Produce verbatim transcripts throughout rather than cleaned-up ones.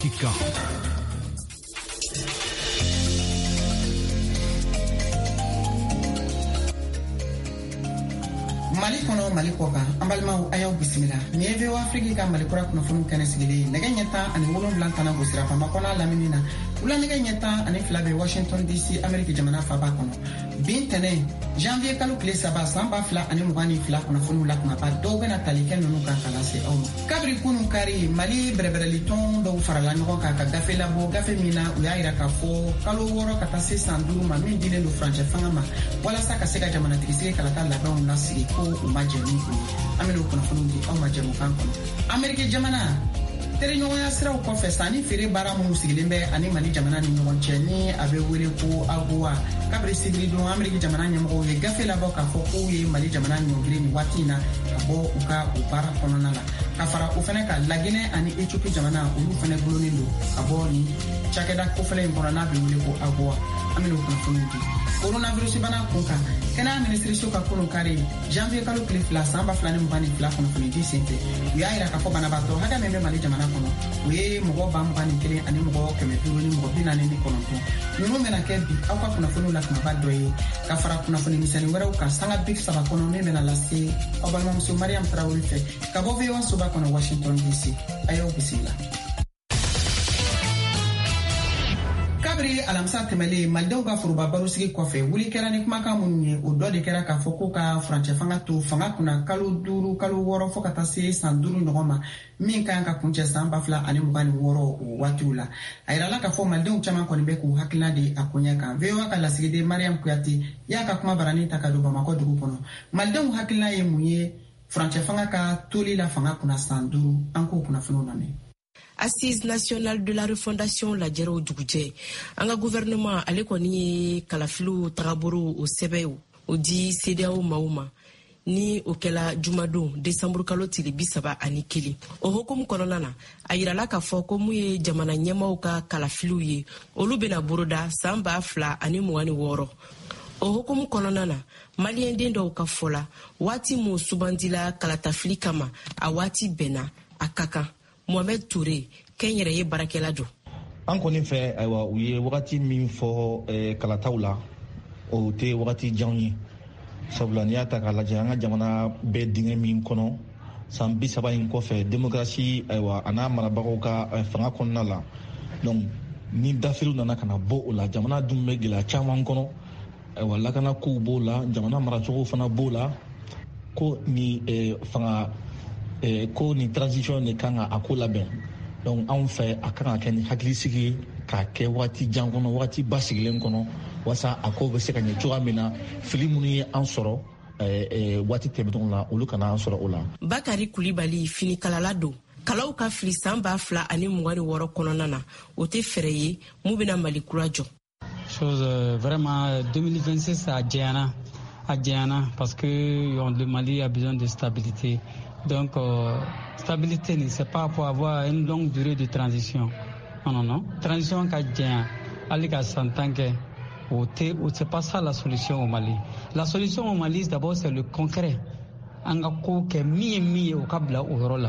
Kika. Mali kono Mali koka ambalma ayaw bisimila ni V O Afrique ka Mali kura kuno funu kana sigili nega nyata ani wolon blantana go sira fama kona laminina ula nega nyata ani flabe Washington D C America jamana fa ba kono bintene janvier kalu kle saba samba fla ani mugani fla kono funu la kuma ba doga na taliken nu ka kala se o kabri kunu kari Mali berebere liton do farala no ka ka gafe labo gafe mina uya ira ka fo kalu woro ka tase sandu ma min dile lu franche fangama wala saka sega jamana tikisi kala kala ba na sigi ko umajeni ko amelo kono funu di o majemu kan kono America jamana tere ɲɔgɔnya siraw kɔfɛ sani feere baara minnu sigilen bɛ ani Mali jamana ni ɲɔgɔn cɛ ni a bɛ wele ko AGOA kabiri sibiri don Amerika jamana ɲɛmɔgɔw ye gafe labɔ k'a fɔ k'u ye Mali jamana ɲɔngiri ni waati in na ka bɔ u ka o baara kɔnɔna la ka fara o fana ka Laginɛ ani Ethiopie jamana olu fana gulonnen don ka bɔ ni cakɛda kofɛlɛ in kɔnɔ n'a bɛ wele ko AGOA an bɛna o kunnafoniw di coronavirus bana kun kan kɛnɛya minisiriso ka kunun kari janvier kalo tile fila san ba fila ni mugan ni fila kunnafoni di sen fɛ u y'a yira k'a fɔ banabaatɔ hakɛ min bɛ Mali jamana kɔnɔ u ye mɔgɔ ba mugan ni kelen ani mɔgɔ kɛmɛ duuru ni mɔgɔ bi naani ni kɔnɔntɔn ninnu bɛna kɛ bi aw ka kunnafoniw la kumaba dɔ ye ka fara kunnafoni misɛnnin wɛrɛw kan sanga big saba kɔnɔ min bɛna lase aw balimamuso Mariam Tarawele fɛ ka bɔ V O A soba kɔnɔ Washington D C a y'aw bisimila. Alamisa tɛmɛlen Malidenw ka foroba barosigi kɔfɛ wuli kɛra ni kumakan minnu ye o dɔ de kɛra k'a fɔ ko ka furancɛ fanga to fanga kunna kalo duuru kalo wɔɔrɔ fɔ ka taa se san duuru ɲɔgɔn ma min kan ka kuncɛ san ba fila ani mugan ni wɔɔrɔ o waatiw la a yirala k'a fɔ Malidenw caman kɔni bɛ k'u hakilina di a koɲɛ kan V O A ka lasigiden Mariam Kuyate y'a ka kuma barani ta ka don Bamakɔ dugu kɔnɔ Malidenw hakilina ye mun ye furancɛ fanga ka toli la fanga kunna san duuru an k'o kunnafoniw lamɛn. Assise nationale de la refondation la jɛrɛw dugujɛ an ka gouvernement ale kɔni ye kalafiliw tagaboro o sɛbɛw o di C D A O maaw ma ni o kɛla jumadon décembre kalo tile bi saba ani kelen o hokumu kɔnɔna na a yirala k'a fɔ ko mun ye jamana ɲɛmaw ka kalafiliw ye olu bena boroda san ba fila ani mugan ni wɔɔrɔ o hokumu kɔnɔna na maliyɛnden dɔw ka fɔla waati mun subandila kalatafili kama a waati bɛnna a ka kan Mohamed Touré kɛn yɛrɛ ye barakɛla don an kɔni fɛ ayiwa u ye wagati min fɔ eh, kalataw la o tɛ wagati jan ye sabula n'i y'a ta k'a lajɛ an ka jamana bɛɛ dingɛ min kɔnɔ san bi saba in kɔfɛ démocratie ayiwa a n'a marabagaw ka eh, fanga kɔnɔna la donc ni dafiriw nana ka na bɔ o la jamana dun bɛ gɛlɛya caman kɔnɔ ayiwa lakana kow b'o la jamana maracogo fana b'o la ko ni eh, fanga Eh, ko ni transition de kan a ko labɛn donc anw fɛ a kan ka kɛ ni hakilisigi k'a kɛ waati jan kɔnɔ waati ba sigilen kɔnɔ walasa a ko bɛ se ka ɲɛ cogoya min na fili minnu ye an sɔrɔ eh, eh, waati tɛmɛnw la olu kana an sɔrɔ o la. Bakari Kulibali finikalala don kalaw ka fili san ba fila ani mugan ni wɔɔrɔ kɔnɔna na o tɛ fɛɛrɛ ye mun bɛna Mali kura jɔ. Chose euh, vraiment deux mille vingt-six a jɛyana a jɛyana parce que le Mali a besoin de stabilité. Donc, euh, stabilité, c'est pas pour avoir une longue durée de transition. Non, non, non. Transition qu'a dit, Alika Santanke, c'est pas ça la solution au Mali. La solution au Mali, d'abord, c'est le concret. Angako ke mi mi au kabla au rola.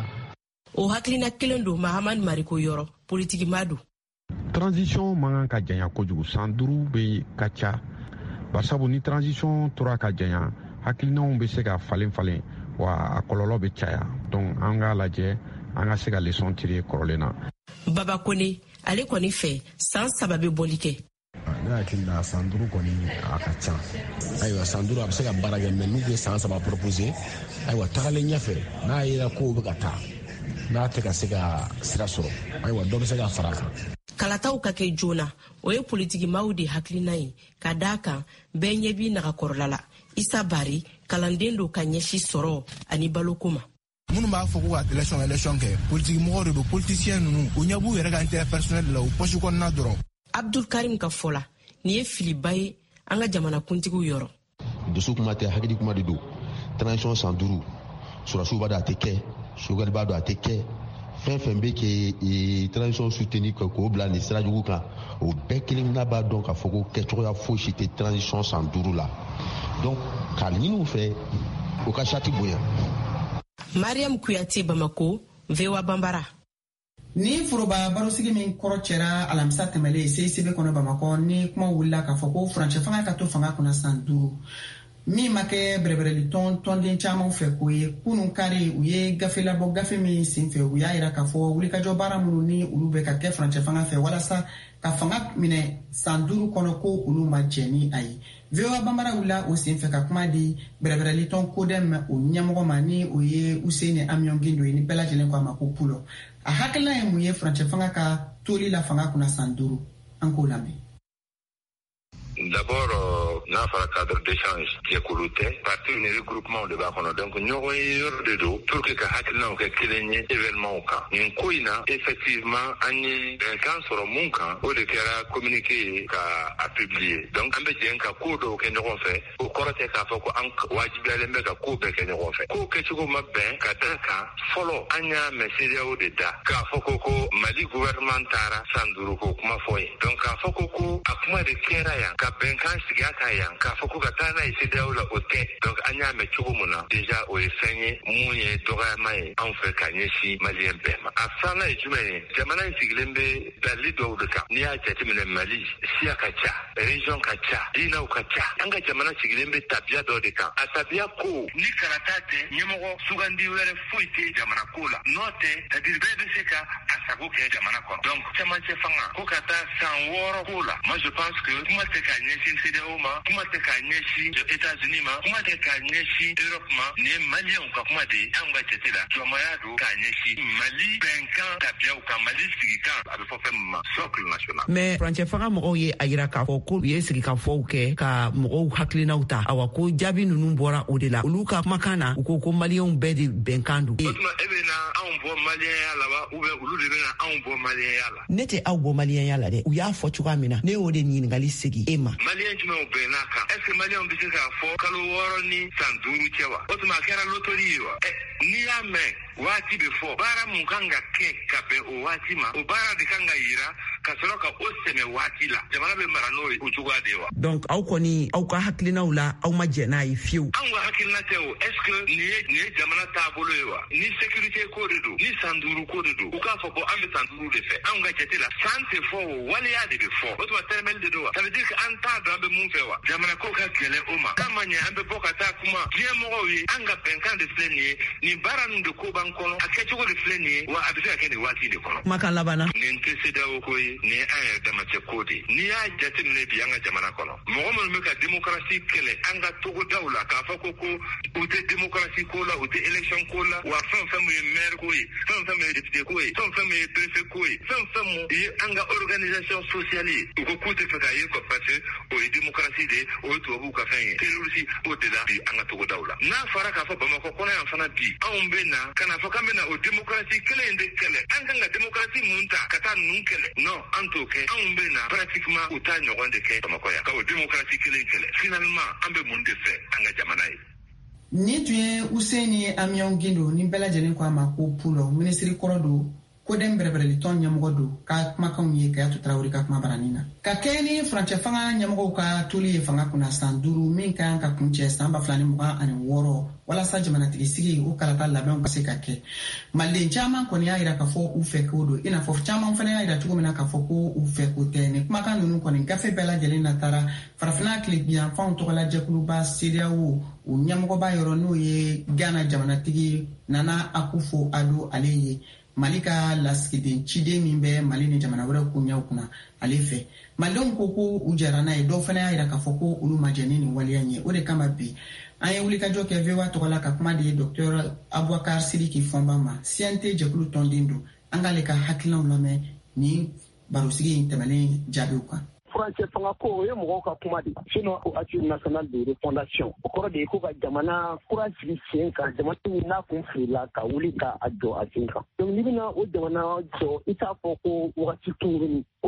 O haklina kelendo Mahamad Mariko Yoro, politique madu. Transition mangan ka janya kojugu sanduru be kacha. Basabu ni transition tora ka janya. Haklinaw be se ka falen falen. Wa a kɔlɔlɔ bɛ caya donc an k'a lajɛ an ka se ka leçon tirer kɔrɔlen na. Baba Kone ale kɔni fɛ san saba bɛ bɔli kɛ. Ne hakili la san duuru kɔni a ka ca ayiwa san duuru a bɛ se ka baara kɛ mais n'u ye san saba proposer ayiwa tagalen ɲɛfɛ n'a yera kow bɛ ka taa n'a tɛ ka se ka sira sɔrɔ ayiwa dɔ bɛ se ka fara a kan. Kalataw ka kɛ joona o ye politikimaaw de hakilina ye ka d'a kan bɛɛ ɲɛ b'i nagakɔrɔla la Issa Bari kalanden do ka ɲɛsi sɔrɔ ani baloko ma. Minnu b'a fɔ ko ka élection élection kɛ politique mɔgɔw de don politicien ninnu u ɲɛ b'u yɛrɛ ka intérêt personnel de la u poche kɔnɔna dɔrɔn. Abdul Karim ka fɔ la nin ye filiba ye an ka jamana kuntigiw yɔrɔ. Dusu kuma tɛ hakili kuma de don transition san duuru surasiw b'a dɔn a tɛ kɛ sogɛli b'a dɔn a tɛ kɛ fɛn fɛn bɛ kɛ transition soutenue k'o bila nin sira jugu kan o bɛɛ kelen n'a b'a dɔn k'a fɔ ko kɛcogoya fosi tɛ transition san duuru la donc k'a ɲini u fɛ u ka charte bonya. Mariam Kuyate Bamako, V O A Bambara. ni foroba barosigi min kɔrɔcɛra alamisa tɛmɛlen C I C B kɔnɔ Bamakɔ ni kuma wulila k'a fɔ ko furancɛ fanga ka to fanga kunna san duuru min ma kɛ bɛrɛbɛrɛli tɔn tɔnden caman fɛ ko ye kunun kari u ye gafe labɔ gafe min senfɛ u y'a yira k'a fɔ wulikajɔ baara minnu ni olu bɛ ka kɛ furancɛ fanga fɛ walasa ka fanga minɛ san duuru kɔnɔ ko olu ma jɛ ni a ye. V O A Banbara wulila o senfɛ ka kuma di bɛrɛbɛrɛli tɔn kodɛm o ɲɛmɔgɔ ma ni o ye Useni Amion Gindo ye ni bɛɛ lajɛlen ko a ma ko Pulo. A hakilina ye mun ye furancɛ fanga ka toli la fanga kunna san duuru an k'o lamɛn. D'abord, euh, n'a pas cadre d'échange qui est coloté, partir un regroupement de bakono. Donc, nous avons eu de dos pour que Hakilna ou que Kilenya événement au cas. Nous avons effectivement un camp sur mon camp où le cas communiqué à publier. Donc, on peut dire qu'un coup de que nous avons fait, au corps de cas, faut qu'on wajibia les mecs à coup de que nous avons fait. Coup que tu veux bien, qu'à Daka, follow Anya, Messia ou de Da, car faut qu'on Mali gouvernement Tara, Sanduruko, kuma foye. Donc, faut qu'on a kuma de Keraya. Ben kan siga kayan ka fa kuka tana isi daula ote donc anya me chugumuna deja o esenye munye doga mai an fe kanye si malien pema afana ijumene jamana isigilembe dali do de ka ni a jati mene Mali si akacha region kacha dina ukacha anga jamana isigilembe tabia do de ka atabia ko ni karatate nyemogo sugandi were fuite jamana kola note tadir bebe seka asago ke jamana ko donc chamache fanga ko kata san woro kola moi je pense que kuma te ka nyeshi C D A O ma kuma te ka nyeshi États-Unis ma kuma te ka nyeshi Europe ma ne Mali on ka kuma de anga tetela jomayado ka nyeshi Mali benkan tabia ka Mali sigika abe fo fem ma socle national mais frontière fanga mo ye ayira ka fo ko ye sigika fo ke ka mo haklina uta awa ko jabi nunu bora o de la ulu ka makana ko ko Malien be de benkandu otuma ebe na an bo Malien yala ba ube ulu de na an bo Malien yala nete aw bo Malien yala de u ya fo chuka mina ne o de ni ngali sigi ema Malien juma o benaka est-ce que Malien bi ka fo kalo woro ni sanduru chewa otuma kera lotori wa ni ya me wati before bara mukanga ke kabe o wati ma o bara de kanga yira ka soroka o seme wati la jamana be marano o chuga dewa donc aw koni aw ka haklina wala aw ma jena yi fiu an wa haklina te o est-ce que ni ni jamana tabolo wa ni sécurité ko de do ni sanduru ko de do u ka fo bo ambe sanduru de fe an ga jete la santé fo wala ya de fo o to termel de do ça veut dire que an ta do be mun fe wa jamana ko ka gele o ma kamanya ambe bokata kuma bien mo wi an ga penkan de fleni ni bara ndo ko kono akechugo de fleni wa abisa kene wati de kono makala bana ni ntese da okoyi ni aya da mace kodi ni ya jati mne bi anga jamana kono mo mo me ka demokrasi kele anga togo dawla ka fa koko ute demokrasi kola ute election kola wa fam fam e maire koyi fam fam e député koyi fam fam e préfet koyi fam fam e anga organisation sociale ko kote fa ye ko passe o demokrasi de o to bu ka fanye terrorisi o de la bi anga togo dawla na fara ka fa bama ko kona ya fana bi an bena kana fa kamena o demokrasi kele inde kele an kanga demokrasi munta kata nun kele no an to ke an bena pratiquement o ta nyogon de ke bama ko ya ka o demokrasi kele kele finalement an be mun de fe an ga jamana yi ni tuye Useni Amion Gindo ni bela jeni kwa ma ko Pulo ministry korodo ko dem bɛrɛbɛrɛli tɔn ɲɛmɔgɔ don ka kumakanw ye Kayatu Tarawele ka kuma baranina ka kɛ ni furancɛ fanga ɲɛmɔgɔw ka toli ye fanga kunna san duuru min kan ka kuncɛ san ba fila ni mugan ani wɔɔrɔ walasa jamanatigi sigi o kalata labɛnw ka se ka kɛ maliden caman kɔni y'a yira k'a fɔ u fɛ k'o don i n'a fɔ caman fana y'a yira cogo min na k'a fɔ ko u fɛ k'o tɛ ni kumakan ninnu kɔni gafe bɛɛ lajɛlen na taara farafina tilebiyanfanw tɔgɔla jɛkuluba C D A O o ɲɛmɔgɔba yɔrɔ n'o ye Ghana jamanatigi Nana Akufo-Addo ale ye Mali ka lasigiden ciden min bɛ Mali ni jamana wɛrɛ ko ɲɛw kunna ale fɛ malidenw ko ko u jɛra n'a ye dɔw fana y'a yira k'a fɔ ko olu ma jɛ ni nin waleya ye o de kama bi an ye wulikajɔ kɛ V O A tɔgɔ la ka kuma di Dr Aboubacar Sidiki Fɔnba ma C N T jɛkulu tɔnden don an k'ale ka hakilinaw lamɛn ni barosigi in tɛmɛlen jaabiw kan. furancɛ fanga ko o ye mɔgɔw ka kuma de sinon o Assise nationale de refondation o kɔrɔ de ye ko ka jamana kura sigi sen kan jamana min n'a kun filila ka wuli ka a jɔ a sen kan donc n'i bɛna o jamana jɔ i t'a fɔ ko wagati kunkurunin o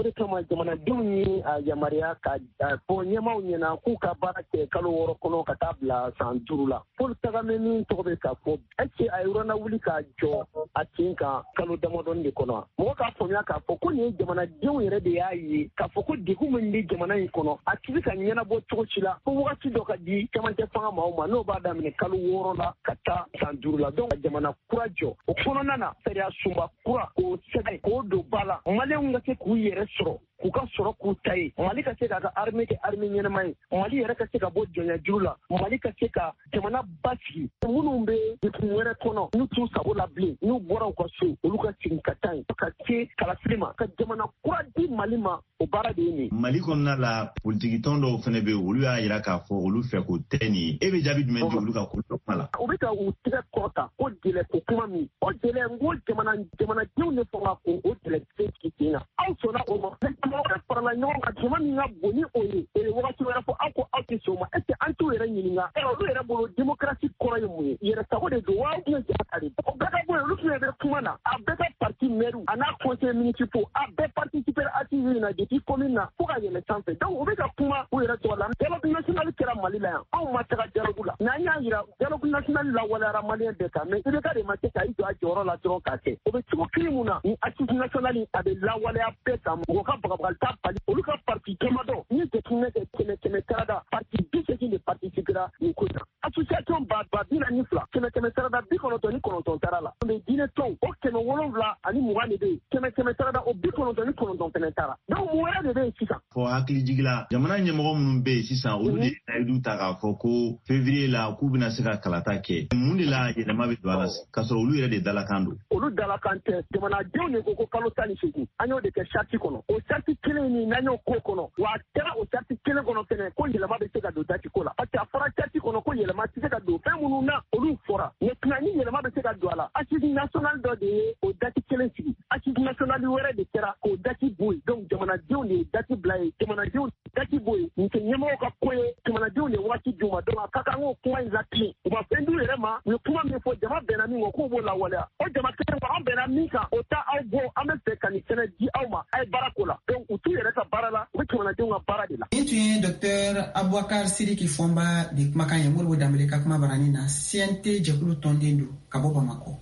de kama jamanadenw ye a yamaruya ka fɔ ɲɛmaw ɲɛna k'u ka baara kɛ kalo wɔɔrɔ kɔnɔ ka taa bila san duuru la Paul Kagame min tɔgɔ bɛ ka fɔ est-ce que a yɔrɔna wuli ka jɔ a tin kan kalo damadɔni de kɔnɔ mɔgɔ k'a faamuya k'a fɔ ko nin ye jamanadenw yɛrɛ de y'a ye k'a fɔ ko degun min bɛ jamana in kɔnɔ a tɛ se ka ɲɛnabɔ cogo si la fo wagati dɔ ka di cɛmancɛ fanga maaw ma n'o b'a daminɛ kalo wɔɔrɔ la ka taa san duuru la donc jamana kura jɔ o kɔnɔna na sariya sunba kura k'o sɛbɛn k'o don ba la maliyɛnw ka se k'u yɛrɛ sɔrɔ k'u ka sɔrɔ k'u ta ye Mali ka se k'a ka armée kɛ armée ɲɛnama ye Mali yɛrɛ ka se ka bɔ jɔnya juru la Mali ka se ka jamana basigi minnu bɛ degun wɛrɛ kɔnɔ n'u t'u sago la bilen n'u bɔra u ka so olu ka segin ka taa yen ka se kalafili ma ka jamana kura di Mali ma o baara de ye nin Mali kɔnɔna la politiki tɔn dɔw fana bɛ olu y'a jira k'a fɔ olu fɛ ko tɛ nin ye e bɛ jaabi jumɛn di olu ka ko dɔ kuma la u bɛ ka u tigɛ kɔrɔta ko délai ko kuma min o délai n ko jamana jamanadenw de fɔ ka ko o délai tɛ sigi sen kan aw sɔnna o ma mɔgɔ farala ɲɔgɔn kan jama min ka bon ni o ye o ye wagati wɛrɛ fɔ aw ko aw tɛ sɔn o ma est-ce que an t'u yɛrɛ ɲininka ɛ olu yɛrɛ bolo démocratie kɔrɔ ye mun ye yɛrɛ sago de don wa ou bien jama de o bɛɛ ka bɔ yen olu fana bɛ kuma na a bɛɛ ka parti maire a n'a conseil municipal a bɛɛ participer active in na depuis commune na fo ka yɛlɛ sanfɛ donc u bɛ ka kuma u yɛrɛ tɔgɔ la dialogue national kɛra Mali la yan anw ma taga dialogue la n'an y'a yira dialogue national lawaleyara maliyɛn bɛɛ kan mais I B K de ma se ka i jɔ a jɔyɔrɔ la dɔrɔn k'a kɛ o bɛ cogo kelen mun na ni assise nationale a bɛ lawaleya bɛɛ kan mɔgɔ ka bagabagali t'a bali olu ka parti damadɔ ni jateminɛ kɛ kɛmɛ kɛmɛ sarada parti bi seegin de participera nin ko in na association ba ba bi naani fila kɛmɛ kɛmɛ sarada bi kɔnɔntɔn ni kɔnɔntɔn tara la mais diinɛ tɔn o kɛmɛ wolonwula ani mugan de bɛ yen kɛmɛ kɛmɛ sarada o bi kɔnɔntɔn ni kɔnɔntɔn fɛnɛ tara donc mun wɛrɛ de bɛ yen sisan fɔ hakilijigi la jamana ɲɛmɔgɔ minnu bɛ yen sisan olu de layidu ta k'a fɔ ko février la k'u bɛna se ka kalata kɛ mun de la yɛlɛma bɛ don a la k'a sɔrɔ olu yɛrɛ de dalakan don olu dalakan tɛ jamanadenw de ko ko kalo tan ni seegin an y'o de kɛ charte kɔnɔ o charte kelen ni n'an y'o k'o kɔnɔ wa a kɛra o charte kelen kɔnɔ fɛnɛ ko yɛlɛma bɛ se ka don date ko la parce que a fɔra charte kɔnɔ ko yɛlɛma tɛ se ka don fɛn minnu na olu fɔra maintenant ni yɛlɛma bɛ se ka don a la assise nationale dɔ de ye o date kelen sigi assise nationale wɛrɛ de kɛra k'o date bɔ yen donc jamanadenw de ye date bila yen jamanadenw date bɔ yen nin tɛ ɲɛmɔgɔw ka ko ye jamanadenw de ye waati d'u ma donc a ka kan k'o kuma in latilen u ma fɛn d'u yɛrɛ ma u ye kuma min fɔ jama bɛnna min kɔ k'o b'o lawaleya o jama kelen kɔ an bɛnna min kan o ta aw bɔ an bɛ fɛ ka nin sɛnɛ di aw ma a ye baara ko la donc u t'u yɛrɛ ka baara la u bɛ jamanadenw ka baara de la. Nin tun ye Dr Abubakar Sidiki Fɔnba de kumakan ye Modibo Dambele ka kuma barani na C N T jɛkulu tɔnden don ka bɔ Bamakɔ.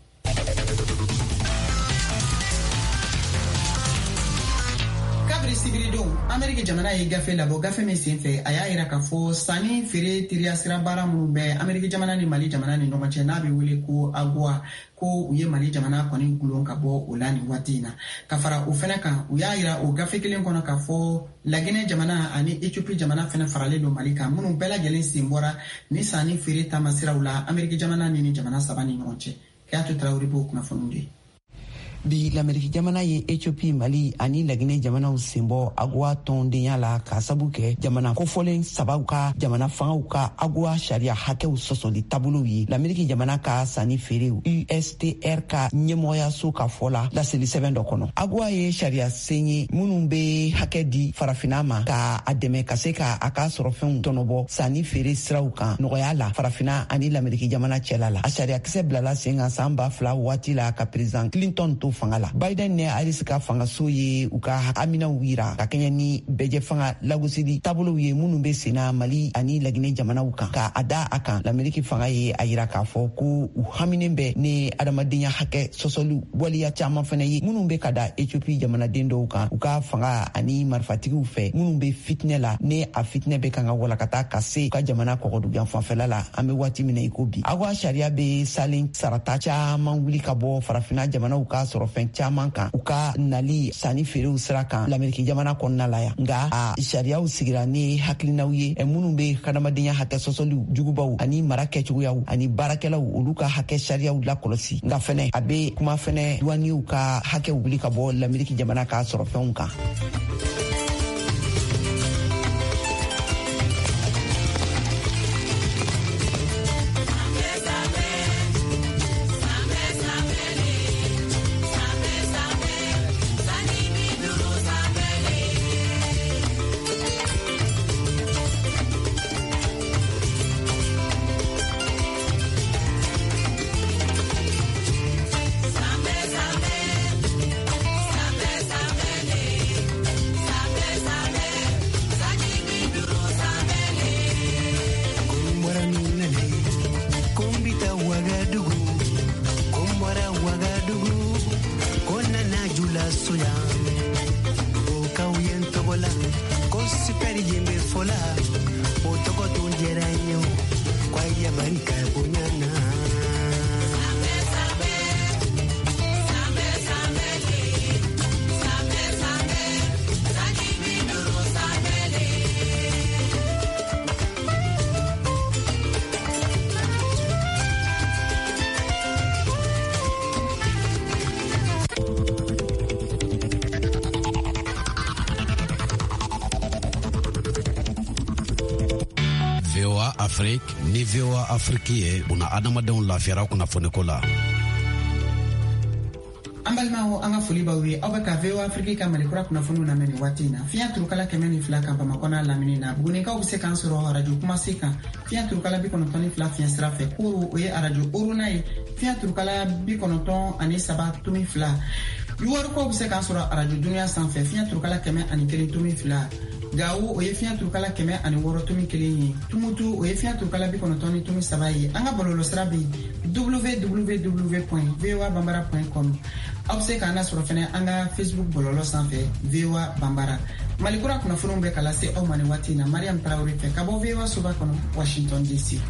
Kabiri sibiridon Ameriki jamana ye gafe labɔ gafe min senfɛ a y'a yira k'a fɔ sanni feere teriya sira baara minnu bɛ Ameriki jamana ni Mali jamana ni ɲɔgɔn cɛ n'a bɛ wele ko AGOA ko u ye Mali jamana kɔni gulon ka bɔ o la nin waati in na ka fara o fɛnɛ kan u y'a yira o gafe kelen kɔnɔ k'a fɔ Laginɛ jamana ani Ethiopie jamana fɛnɛ faralen don Mali kan minnu bɛɛ lajɛlen sen bɔra ni sanni feere taamasiraw la Ameriki jamana ni ni jamana saba ni ɲɔgɔn cɛ Keyatu Tarawele b'o kunnafoniw de. bi l'Amérique jamana ye Ethiopie Mali ani Laginɛ jamanaw senbɔ AGOA tɔndenya la ka sabu kɛ jamana kofɔlen sabaw ka jamana fangaw ka AGOA sariya hakɛw sɔsɔli taabolow ye l'Amérique jamana ka sanni feerew U S T R ka ɲɛmɔgɔyaso ka fɔ la laseli sɛbɛn dɔ kɔnɔ AGOA ye sariya sen ye minnu be hakɛ di farafina ma ka a dɛmɛ ka se ka a ka sɔrɔfɛnw tɔnɔbɔ sanni feere siraw kan nɔgɔya la farafina ani l'Amérique jamana cɛla la a sariya kisɛ bilala sen kan san ba fila waati la ka président Clinton to fanga la Biden ne Harris ka fangaso ye u ka haminaw yira ka kɛɲɛ ni bɛjɛ fanga lagosili taabolow ye minnu be senna Mali ani Laginɛ jamanaw kan ka a da a kan l'Amérique fanga ye a yira k'a fɔ ko u haminen bɛ ni adamadenya hakɛ sɔsɔliw waliya caman fana ye minnu be ka da Ethiopie jamanaden dɔw kan u ka fanga ani marifatigiw fɛ minnu be fitinɛ la ni a fitinɛ bɛ kan ka walakata ka se u ka jamana kɔgɔdugan fanfɛla la an be waati min na i ko bi AGOA sariya be salen sarata caman wuli ka bɔ farafina jamanaw ka sɔrɔ fɛn caman kan u ka nali sanni feerew sira kan l'Amérique jamana kɔnɔna la yan nka a sariyaw sigira ni hakilinaw ye minnu be hadamadenya hakɛ sɔsɔliw jugubaw ani mara kɛcogoyaw ani baarakɛlaw olu ka hakɛ sariyaw lakɔlɔsi nka fɛnɛ a be kuma fɛnɛ duwaniw ka hakɛw wuli ka bɔ l'Amérique jamana ka sɔrɔ fɛnw kan. super yembe fola o toko tunjera nyo kwa ya banka bunyana Afrique ni V O A Afrique ye una adamadenw lafiyara kunnafoni ko la. An balimaw an ka foli b'aw ye aw bɛ ka V O A Afrique ka malikura kunnafoniw lamɛn nin waati in na fiɲɛ turukala kɛmɛ ni fila kan Bamakɔ n'a lamini na Bugunikaw bɛ se k'an sɔrɔ radio Kumasi kan fiɲɛ turukala bi kɔnɔntɔn ni fila fiɲɛ sira fɛ Koro o ye radio Orona ye fiɲɛ turukala bi kɔnɔntɔn ani saba tomi fila Yuwarukaw bɛ se k'an sɔrɔ radio Dunuya sanfɛ fiɲɛ turukala kɛmɛ ani kelen tomi fila Gawo o ye fiɲɛ turukala kɛmɛ ani wɔɔrɔ tomi kelen ye Tumutu o ye fiɲɛ turukala bi kɔnɔntɔn ni tomi saba ye an ka bɔlɔlɔ sira bɛ w w w point v o a bambara point com aw bɛ se k'an lasɔrɔ fɛnɛ an ka Facebook bɔlɔlɔ sanfɛ V O A Bambara malikura kunnafoniw bɛ ka lase aw ma nin waati in na Mariam Tarawele fɛ ka bɔ V O A soba kɔnɔ Washington D C.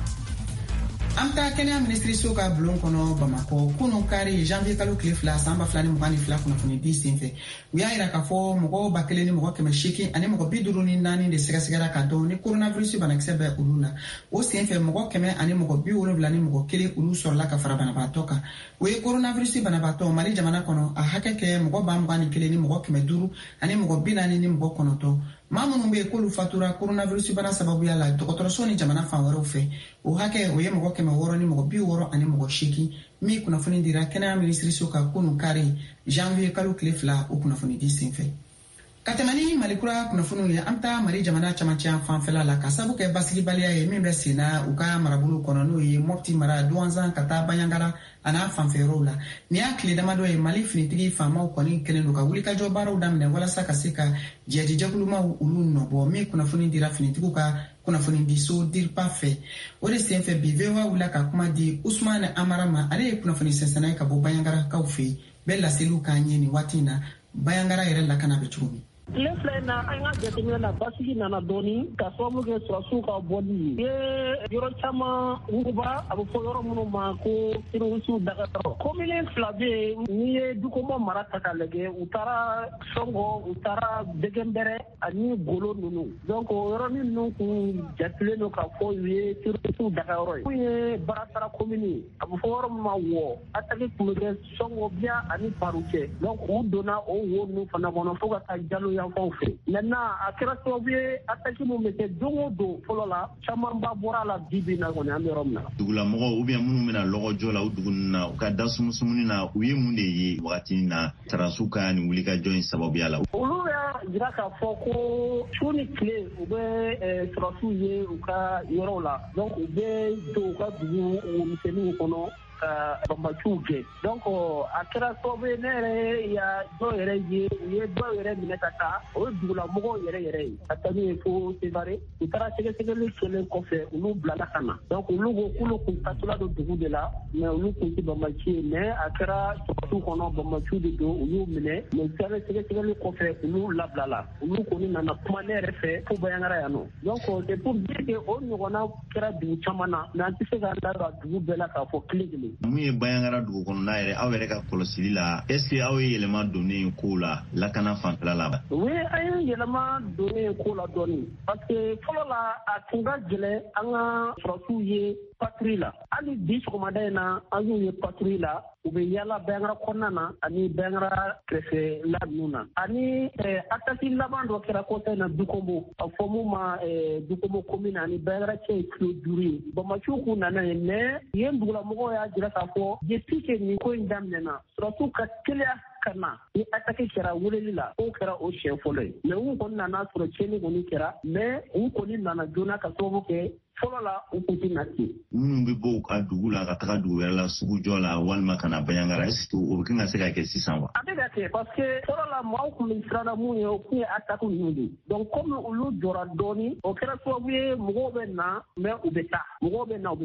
An bɛ taa kɛnɛya minisiriso ka bulon kɔnɔ Bamakɔ kunun kari janvier kalo tile fila san ba fila ni mugan ni fila kunnafoni di senfɛ u y'a yira k'a fɔ mɔgɔ ba kelen ni mɔgɔ kɛmɛ seegin ani mɔgɔ bi duuru ni naani de sɛgɛsɛgɛra ka dɔn ni coronavirus banakisɛ bɛ olu la o senfɛ mɔgɔ kɛmɛ ani mɔgɔ bi wolonwula ni mɔgɔ kelen olu sɔrɔla ka fara banabaatɔ kan o ye coronavirus banabaatɔ Mali jamana kɔnɔ a hakɛ kɛ mɔgɔ ba mugan ni kelen ni mɔgɔ kɛmɛ duuru ani mɔgɔ bi naani ni mɔgɔ kɔnɔntɔn maa minnu bɛ yen k'olu fatura coronavirus bana sababuya la dɔgɔtɔrɔso ni jamana fan wɛrɛw fɛ o hakɛ o ye mɔgɔ kɛmɛ wɔɔrɔ ni mɔgɔ bi wɔɔrɔ ani mɔgɔ seegin min kunnafoni dira kɛnɛya minisiriso ka kunun kari janvier kalo tile fila o kunnafoni di senfɛ ka tɛmɛ ni malikura kunnafoniw ye an bɛ taa Mali jamana camancɛ fanfɛla la ka sabu kɛ basigibaliya ye min bɛ sen na u ka marabolo kɔnɔ n'o ye Mopti mara Duwanzan ka taa Baɲangara a n'a fanfɛyɔrɔw la nin y'a tile damadɔ ye Mali finitigi faamaw kɔni kɛlen don ka wulikajɔ baaraw daminɛ walasa ka se ka jɛdijɛkulumaw olu nɔbɔ min kunnafoni dira finitigiw ka kunnafoni di so DIRPA fɛ o de senfɛ bi V O A wulila ka kuma di Usmane Amara ma ale ye kunnafoni sɛnsɛnna ye ka bɔ Baɲangarakaw fɛ bɛɛ laseliw k'an ye nin waati in na Baɲangara yɛrɛ lakana bɛ cogo min. Tile filɛ in na an ka jateminɛ na basigi nana dɔɔni ka sababu kɛ sɔrɔsiw ka bɔli ye yɔrɔ caman wuguba a bɛ fɔ yɔrɔ minnu ma ko terrorisiw dagarɔ komini fila bɛ yen n'i ye Dukomo mara ta k'a lajɛ u taara Sɔngɔ u taara Dɛgɛnbɛrɛ ani Golo ninnu donc o yɔrɔnin ninnu kun jatilen don k'a fɔ u ye terrorisiw dagayɔrɔ ye mun ye Baratara komini a bɛ fɔ yɔrɔ min ma Wɔ attaque tun bɛ kɛ Sɔngɔ Biya ani Paru cɛ donc u donna o wo ninnu fana kɔnɔ fo ka taa Jalo yanfanw fɛ maintenant a kɛra sababu ye attaque min bɛ kɛ don o don fɔlɔ la camanba bɔra la bi bi in na kɔni an bɛ yɔrɔ min na. Dugulamɔgɔ ou bien minnu bɛna lɔgɔjɔ la o dugu ninnu na u ka da sumusumuni na u ye mun de ye wagati na tarasiw ka nin wulikajɔ in sababuya la. Olu y'a jira k'a fɔ ko su ni tile u bɛ sɔrɔsiw ye u ka yɔrɔw la donc u bɛ don u ka dugu misɛnninw kɔnɔ ka banbaciw kɛ donc a kɛra sababu ye ne yɛrɛ ya dɔw yɛrɛ ye u ye dɔw yɛrɛ minɛ ka taa o ye dugulamɔgɔw yɛrɛ yɛrɛ ye ka taa n'u ye fo Sevare u taara sɛgɛsɛgɛli kɛlen kɔfɛ olu bilala ka na donc olu ko k'olu kun tatula don dugu de la mais olu kun tɛ banbaci ye mais a kɛra sɔrɔsiw kɔnɔ banbaciw de don u y'u minɛ mais sɛgɛsɛgɛli kɔfɛ olu labilala olu kɔni nana kuma ne yɛrɛ fɛ fo Baɲangara yan nɔ donc c'est pour dire que o ɲɔgɔnna kɛra dugu caman na mais an tɛ se k'an da don a dugu bɛɛ la k'a fɔ kile kelen. Mun ye Baɲangara dugu kɔnɔna yɛrɛ aw yɛrɛ ka kɔlɔsili la est ce que aw ye yɛlɛma donnen ko la lakana fanfɛla la. Oui an ye yɛlɛma donnen ko la dɔɔni parce que fɔlɔ la a tun ka gɛlɛn an ka sɔrɔsiw ye patrouille la hali bi sɔgɔmada in na an y'u ye patrouille la u bɛ yaala Baɲangara kɔnɔna na ani Baɲangara kɛrɛfɛla ninnu na ani attaque laban dɔ kɛra kɔta in na Dukomo a fɔ mun ma Dukomo commune ani Baɲangara cɛ ye kilo duuru ye banbaciw kun nana ye mais yen dugulamɔgɔw y'a jira k'a fɔ depuis que nin ko in daminɛna sɔrɔsiw ka teliya ka na ni attaque kɛra weleli la o kɛra o siɲɛ fɔlɔ ye mais u kɔni nana sɔrɔ tiɲɛni kɔni kɛra mais u kɔni nana joona ka sababu kɛ fɔlɔ la u kun tɛ na ten. Minnu bɛ bɔ u ka dugu la ka taga dugu wɛrɛ la sugujɔ la walima ka na Baɲangara est ce que o bɛ kan ka se ka kɛ sisan wa. A bɛ ka kɛ parce que fɔlɔ la maaw kun bɛ siran na mun ye o kun ye attaque ninnu de donc comme olu jɔra dɔɔni o kɛra sababu ye mɔgɔw bɛ na mais u bɛ taa mɔgɔw bɛ na u bɛ taa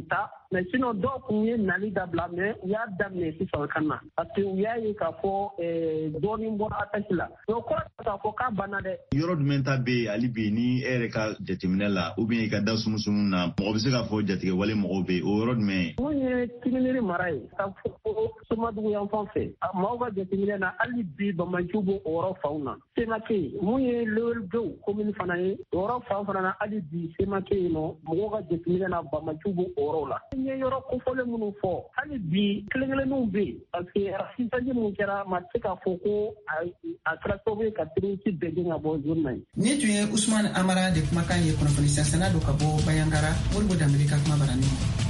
mais sinon dɔw kun ye nali dabila mais u y'a daminɛ sisan ka na parce que u y'a ye k'a fɔ dɔɔnin bɔra attaque la donc kɔrɔ k'a fɔ k'a banna dɛ. Yɔrɔ jumɛn ta bɛ yen hali bi ni e yɛrɛ ka jateminɛ la ou bien i ka da sumusumu na mɔgɔ bɛ se k'a fɔ jatigɛ wale mɔgɔw bɛ yen o yɔrɔ jumɛn. mun ye Tininiri mara ye k'a fɔ ko Somadugu yan fan fɛ maaw ka jateminɛ na hali bi Bamanciw b'o yɔrɔ faw na Semake mun ye Lewelgow commune fana ye o yɔrɔ faw fana na hali bi Semake yen nɔ mɔgɔw ka jateminɛ na Bamanciw b'o yɔrɔ la. N ye yɔrɔ kofɔlen minnu fɔ hali bi kelen kelenninw bɛ yen parce que racisme mun kɛra ma se k'a fɔ ko a kɛra sababu ye ka terroriste bɛɛ gɛn ka bɔ zone na ye. Ni tun ye Usman Amara de kumakan ye kunnafoni sasana do ka bɔ Bayangara Moribo Dambele ka kuma barani.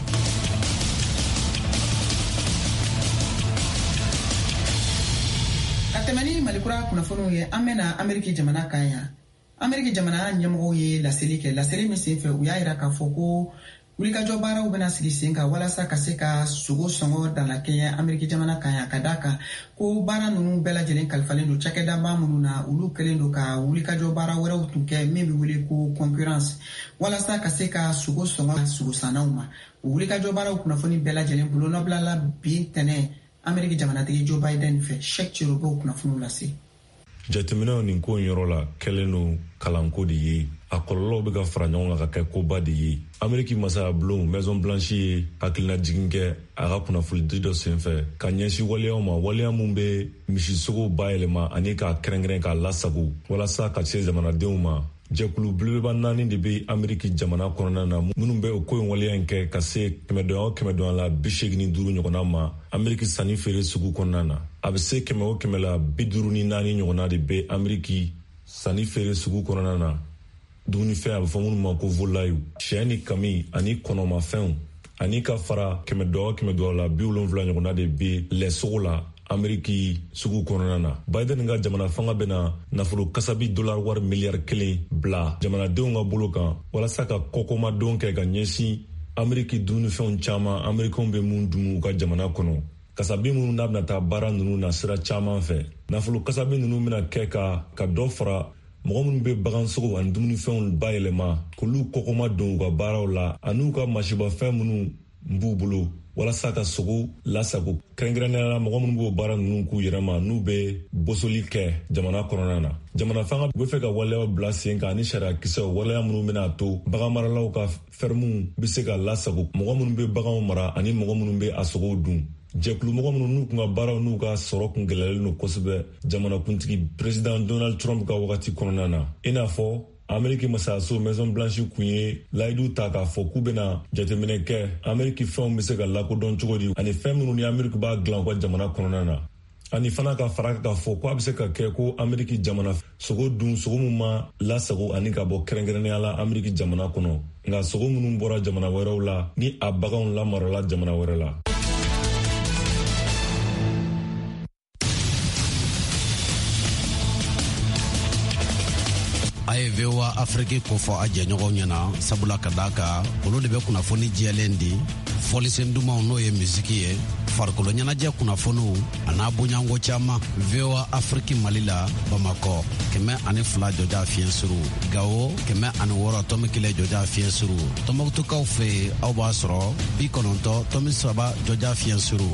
Ka tɛmɛ ni Malikura kunnafoniw ye an bɛna Ameriki jamana kan yan. Ameriki jamana ɲɛmɔgɔw ye laseli kɛ laseli min sen fɛ u y'a jira k'a fɔ ko wulikajɔ baaraw bɛna sigi sen kan walasa ka se ka sogo sɔngɔ dalakɛɲɛ Ameriki jamana kan yan ka d'a kan ko baara ninnu bɛɛ lajɛlen kalifalen don cakɛdaba minnu na olu kɛlen don ka wulikajɔ baara wɛrɛw tun kɛ min bɛ wele ko concurrence walasa ka se ka sogo sɔngɔ sogo sannaw ma o wulikajɔ baaraw kunnafoni bɛɛ lajɛlen bolo nɔbilala bi ntɛnɛn Ameriki jamanatigi Joe Biden fɛ Sheikh Chirobo kunnafoniw lase. Jateminɛw nin ko yɔrɔ la kɛlen don kalanko de ye a kɔlɔlɔw bɛ ka fara ɲɔgɔn kan ka kɛ koba de ye. Ameriki masaya bulon Maison Blanche ye hakilina jigin kɛ a ka kunnafonidi dɔ senfɛ ka ɲɛsin waleyaw ma waleya mun bɛ misisogo bayɛlɛma ani k'a kɛrɛnkɛrɛn k'a lasago walasa ka se jamanadenw ma. Jɛkulu belebeleba naani de bɛ Ameriki jamana kɔnɔna na minnu bɛ o ko in waleya in kɛ ka se kɛmɛdɔnya o kɛmɛdɔnya la bi seegin ni duuru ɲɔgɔnna ma Ameriki sanni feere sugu kɔnɔna na. A bɛ se kɛmɛ o kɛmɛ la bi duuru ni naani ɲɔgɔnna de bɛ Ameriki sanni feere sugu kɔnɔna na. Dumunifɛn a bɛ fɔ minnu ma ko volayiw sɛ ni kami ani kɔnɔmafɛnw ani ka fara kɛmɛdɔnya o kɛmɛdɔnya la bi wolonwula ɲɔgɔnna de bɛ lɛsogo la Ameriki sugu kɔnɔna na. Biden ka jamana fanga bɛna nafolo kasabi dollar wari miliyari kelen bila jamanadenw ka bolo kan walasa ka kɔkɔmadon kɛ ka ɲɛsin Ameriki dumunifɛnw caman Amerikanw bɛ mun dun u ka jamana kɔnɔ. Kasabi minnu n'a bɛna taa baara ninnu na sira caman fɛ. Nafolo kasabi ninnu bɛna kɛ ka ka dɔ fara mɔgɔ minnu bɛ bagansogo ani dumunifɛnw bayɛlɛma k'olu kɔkɔmadon u ka baaraw la ani u ka masibafɛn minnu b'u bolo walasa ka sogo lasago kɛrɛnkɛrɛnnenya la mɔgɔ minnu b'o baara ninnu k'u yɛrɛ ma n'u bɛ bosoli kɛ jamana kɔnɔna na. Jamana fanga bɛ fɛ ka waleyaw bila sen kan ani sariya kisɛw waleya minnu bɛna to bagan maralaw ka fɛrɛmuw bɛ se ka lasago mɔgɔ minnu bɛ baganw mara ani mɔgɔ minnu bɛ a sogow dun. Jɛkulu mɔgɔ minnu n'u kun ka baaraw n'u ka sɔrɔ kun gɛlɛyalen don kosɛbɛ jamanakuntigi President Donald Trump ka wagati kɔnɔna na. I n'a fɔ Ameriki masayaso Maison Blanche kun ye layidu ta k'a fɔ k'u bɛna jateminɛ kɛ Ameriki fɛnw bɛ se ka lakodɔn cogo di ani fɛn minnu ni Ameriki b'a dilan u ka jamana kɔnɔna na. Ani fana ka fara k'a fɔ ko a bɛ se ka kɛ ko Ameriki jamana sogo dun sogo min ma lasago ani ka bɔ kɛrɛnkɛrɛnnenya la Ameriki jamana kɔnɔ nka sogo minnu bɔra jamana wɛrɛw la ni a baganw lamarala jamana wɛrɛ la. A ye V O A Afrique kofɔ a jɛɲɔgɔnw ɲɛna sabula ka d'a kan olu de bɛ kunnafoni jɛlen di fɔlisen dumanw n'o ye misiki ye farikolo ɲɛnajɛ kunnafoniw a n'a bonyanko caman. V O A Afrique Mali la Bamakɔ kɛmɛ ani fila jɔja fiɲɛ suru Gawo kɛmɛ ani wɔɔrɔ tɔmi kelen jɔja fiɲɛ suru Tɔnbɔkutukaw fɛ yen aw b'a sɔrɔ bi kɔnɔntɔn tɔmi saba jɔja fiɲɛ suru.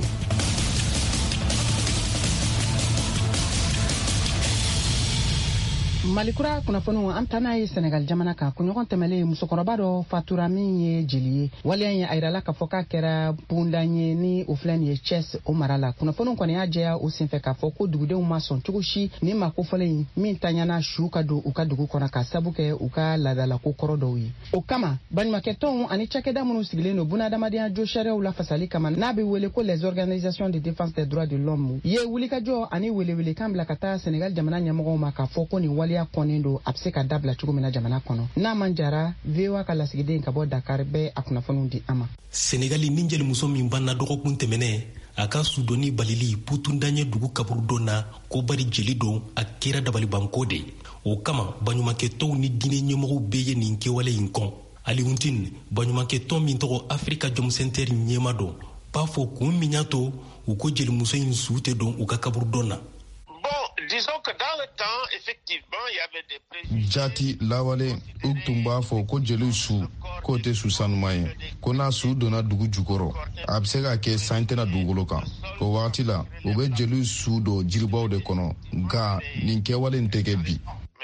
Malikura kunnafoniw an taa n'a ye Senegal jamana kan kunɲɔgɔn tɛmɛlen musokɔrɔba dɔ fatura min ye jeli ye waleya in a yirala k'a fɔ k'a kɛra bundan ye ni o filɛ nin ye Thiès o mara la. Kunnafoniw kɔni y'a jɛya o senfɛ k'a fɔ ko dugudenw ma sɔn cogo si ni ma kofɔlen in min taɲana su ka don u ka dugu kɔnɔ ka sabu kɛ u ka laadalako kɔrɔ dɔw ye. O kama baɲumankɛtɔnw ani cakɛda minnu sigilen don bunadamadenya jo sariyaw lafasali kama n'a bɛ wele ko les organisations de défense des droits de l'homme ye wulikajɔ ani welewelekan bila ka taa Senegal jamana ɲɛmɔgɔw ma k'a fɔ ko nin waleya kɔnnen don a bɛ se ka dabila cogo min na jamana kɔnɔ. N'a man jara V O A ka lasigiden ka bɔ Dakar bɛ a kunnafoniw di a ma. Senegali ni jelimuso min banna dɔgɔkun tɛmɛnɛ a ka sudɔni balili putundanye dugu kaburu dɔ na ko bari jeli don a kɛra dabalibanko de. O kama baɲumankɛtɔnw ni diinɛ ɲɛmɔgɔw bɛɛ ye nin kɛwale in kɔn. Aliuntine baɲumankɛtɔn min tɔgɔ Afrika Jom Center ɲɛma dɔn b'a fɔ kun min y'a to u ko jelimuso in su tɛ don u ka kaburu dɔ na. Bon, disons que dans le temps, effectivement, il y avait des préjugés. Jati lawale u tun b'a fɔ ko jeliw su k'o tɛ su sanuman ye ko n'a su donna dugu jukɔrɔ a bɛ se ka kɛ san tɛna dugukolo kan o wagati la u bɛ jeliw su don jiribaw de kɔnɔ nka nin kɛwale in tɛ kɛ bi.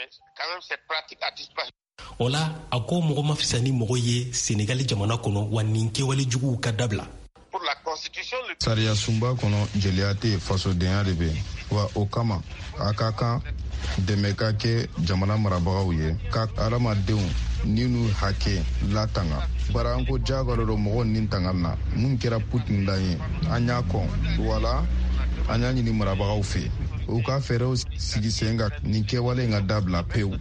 o la a ko mɔgɔ ma fisa ni mɔgɔ ye Senegali jamana kɔnɔ wa nin kɛwale juguw ka dabila. Sariya sunba kɔnɔ jeliya tɛ fasodenya de bɛ wa o kama a ka kan dɛmɛ ka kɛ jamana marabagaw ye ka adamadenw ni n'u hakɛ latanga bara an ko jagoya dɔ mɔgɔw ni tangali na mun kɛra Putin dan ye an y'a kɔn wala an y'a ɲini marabagaw fɛ u ka fɛɛrɛw sigi sen kan nin kɛwale in ka dabila pewu.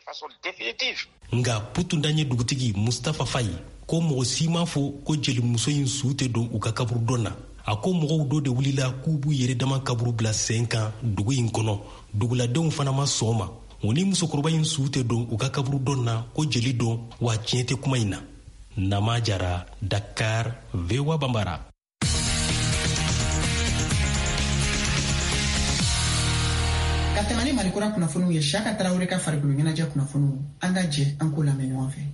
Nga Putin dan ye dugutigi Mustafa Fayi ko mɔgɔ si m'a fɔ ko jelimuso in su tɛ don u ka kaburu dɔn na. A ko mɔgɔw dɔ de wulila k'u b'u yɛrɛ dama kaburu bila sen kan dugu in kɔnɔ duguladenw fana ma sɔn ma o ni musokɔrɔba in su tɛ don u ka kaburu dɔn na ko jeli dɔn wa tiɲɛ tɛ kuma in na. Nama Jara, Dakar, V O A Bambara. Ka tɛmɛ ni Malikura kunnafoniw ye Siyaka Tarawele ka farikolo ɲɛnajɛ kunnafoniw an ka jɛ an k'o lamɛn ɲɔgɔn fɛ.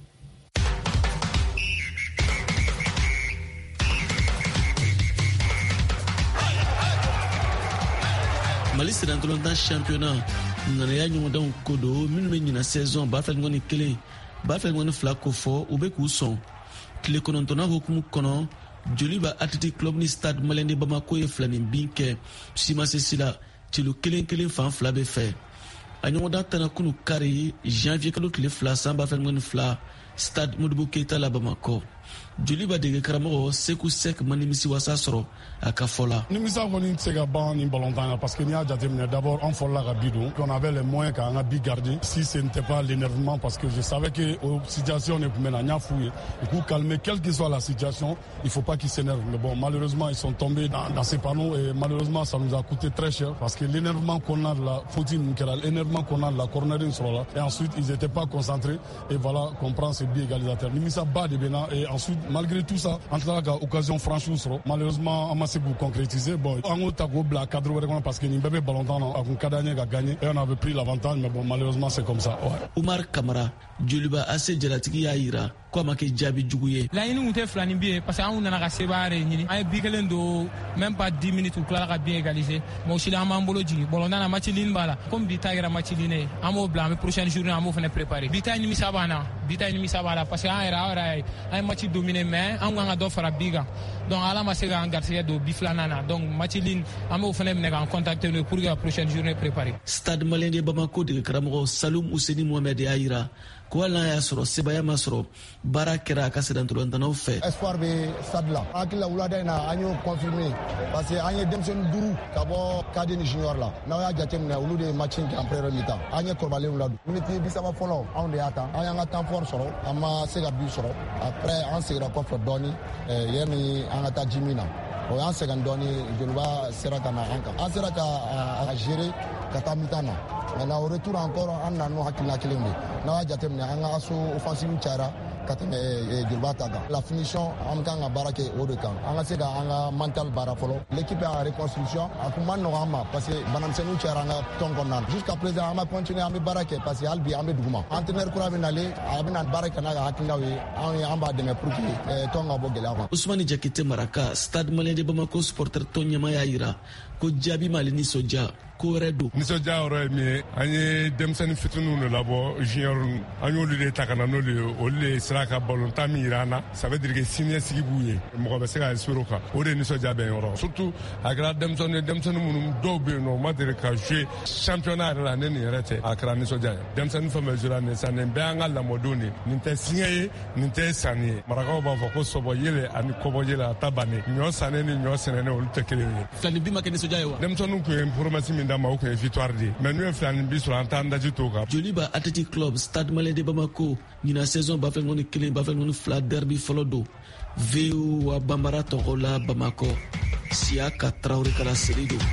Mali Sédantolontan championnat ŋanaya ɲɔgɔndanw ko don minnu bɛ ɲina saison ba fila ni kelen ba fila ni fila ko fɔ u bɛ k'u sɔn tile kɔnɔntɔnna hukumu kɔnɔ Joliba Athletic Club ni Stade Malien de Bamako ye fila ni bin kɛ Simasesi la tilo kelen kelen fan fila bɛ fɛ a ɲɔgɔndan tɛna kunu kari janvier kalo tile fila san ba fila ni fila Stade Modibo Keita la Bamako. Joliba dege karamɔgɔ Seku Sek ma nimisi wasa sɔrɔ a ka fɔ la. Nimisa kɔni tɛ se ka ban ni balontan na parce que n'i y'a jateminɛ d'abord an fɔlɔla ka bi don on avait les moyens k'an ka bi garder si ce n'était pas l'énervement parce que je savais que o situation de tun bɛ na n y'a f'u ye ils k'u calmer quelle que soit la situation il faut pas qu'ils s'énervent mais bon malheureusement ils sont tombés dans, dans ces panneaux et malheureusement ça nous a coûté très cher parce que l'énervement qu'on a de la faute ninnu kɛra l'énervement qu'on a de la corner sɔrɔ la et ensuite ils étaient pas concentrés et voilà qu'on prend ce but égalisateur nimisa ba de bɛ na et ensuite malgré tout ça an tilala ka occasion franche sɔrɔ malheureusement an ma se k'u concrétiser bon an k'o ta k'o bila cadre wɛrɛ kɔnɔ parce que nin bɛɛ bɛ ballontan na a kun ka d'an ye ka gagner et on avait pris l'avantage mais bon malheureusement c'est comme ça. Ouais. Umar Kamara Joliba A C jalatigi y'a yira ko a ma kɛ jaabi jugu ye. Laɲini kun tɛ filani bi ye parce que an nana ka sebaaya de ɲini an ye bi kelen don même pas dix minutes u tilala ka bien égaliser mais o si la an b'an bolo jigin ballontan na match ligne b'a la comme bi ta kɛra match ligne ye an b'o bila an bɛ prochaine journée an b'o fana préparer bi ta nimisa b'an na bi ta nimisa b'a la parce que an yɛrɛ an yɛrɛ an ye match dominer mais an kan ka dɔ fara bi kan donc ala ma se k'an garisɛgɛ don bi filanan na donc match ligne an b'o fana minɛ k'an contacter n'o ye pour que la prochaine journée préparer. Stade Malien de Bamako dege karamɔgɔ Saloum Ouseni Mohamed y'a yira ko hali n'a y'a sɔrɔ sebaya ma sɔrɔ baara kɛra a ka Sédantolantanaw fɛ. Espoir bɛ stade la an hakili la wulada in na an y'o confirmer parce que an ye denmisɛnnin duuru ka bɔ cadre ni junior la n'aw y'a jateminɛ olu de ye match in kɛ en première mi-temps an ye kɔrɔbalenw ladon miniti bi saba fɔlɔ anw de y'a ta an y'an ka temps fort sɔrɔ an ma se ka but sɔrɔ après an seginna kɔfɛ dɔɔni yanni an ka taa ji min na o y'an sɛgɛn dɔɔni Joliba sera ka na an kan an sera ka a gérer ka taa mi-temps na maintenant au retour encore an nana n'o hakilina kelen de n'a y'a jateminɛ an ka asso offensive cayara ka tɛmɛ Joliba ta kan la finition an kan ka baara kɛ o de kan an ka se ka an ka mental baara fɔlɔ l'équipe est en reconstruction a kun ma nɔgɔ an ma parce que banamisɛnninw cayara an ka tɔn kɔnɔna na jusqu'à présent an bɛ continuer an bɛ baara kɛ parce que hali bi an bɛ duguma entraîneur kura bɛ nalen a bɛna baara kɛ n'a ka hakilinaw ye an ye an b'a dɛmɛ pour que tɔn ka bɔ gɛlɛya kɔnɔ. Ousmane Jakite Maraka Stade Malien de Bamako supporter tɔn ɲɛma y'a yira ko jaabi m'ale nisɔndiya ko wɛrɛ don. Nisɔndiya yɔrɔ ye min ye an ye denmisɛnnin fitininw de labɔ junior an y'olu de ta ka na n'olu ye olu de sera ka ballontan min jira an na ça veut dire que siniɲɛsigi b'u ye mɔgɔ bɛ se ka espérer o kan o de nisɔndiya bɛ n yɔrɔ surtout a kɛra denmisɛnnin ye denmisɛnnin minnu dɔw bɛ yen nɔ u ma deli ka jouer championnat yɛrɛ la ne nin yɛrɛ tɛ a kɛra nisɔndiya ye denmisɛnnin fɛn bɛ jouer nin sa nin bɛɛ y'an ka lamɔdenw de nin tɛ siɲɛ ye nin tɛ sanni ye marakaw b'a fɔ ko sɔbɔ yele ani kɔbɔ yele a ta bannen ɲɔ sannen ni ɲɔ sɛnɛnen olu tɛ kelen ye. Filani bi ma kɛ nisɔndiya ye wa. Denmisɛnninw kun ye promesse min d'a ma o kun ye victoire de mais n'u ye filani bi sɔrɔ an t'an daji t'o kan. Joliba Athletic Club Stade Malien de Bamako ɲina saison ba fila ni kelen ba fila ni fila derby fɔlɔ don V O A Bambara tɔgɔ la Bamako Siyaka Tarawele kala seri don.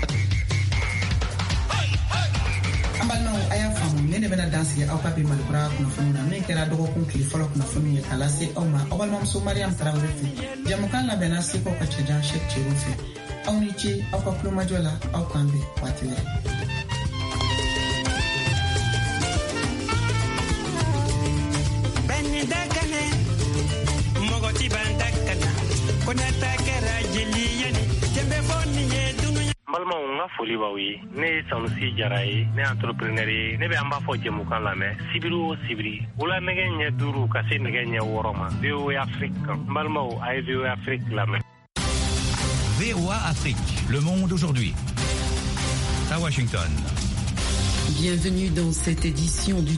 An balimaw a y'a faamu ne de bɛna dansigi aw ka bi Malikura kunnafoni na min kɛra dɔgɔkun tile fɔlɔ kunnafoni ye k'a lase aw ma aw balimamuso Mariam Tarawele fɛ jamukan labɛnna Seko ka cɛjan Sɛk Cero fɛ aw ni ce aw ka kulomajɔ la aw k'an bɛn waati wɛrɛ. nga foli b'aw ye ne ye Sanusi Jara ye ne entrepreneur ye ne bɛ an b'a fɔ jɛmukan lamɛn sibiri o sibiri wula nɛgɛ ɲɛ duuru ka se nɛgɛ ɲɛ wɔɔrɔ ma V O A Afrique n balimaw a ye V O A Afrique lamɛn. V O A Afrique, le monde aujourd'hui. À Washington. Bienvenue dans cette édition du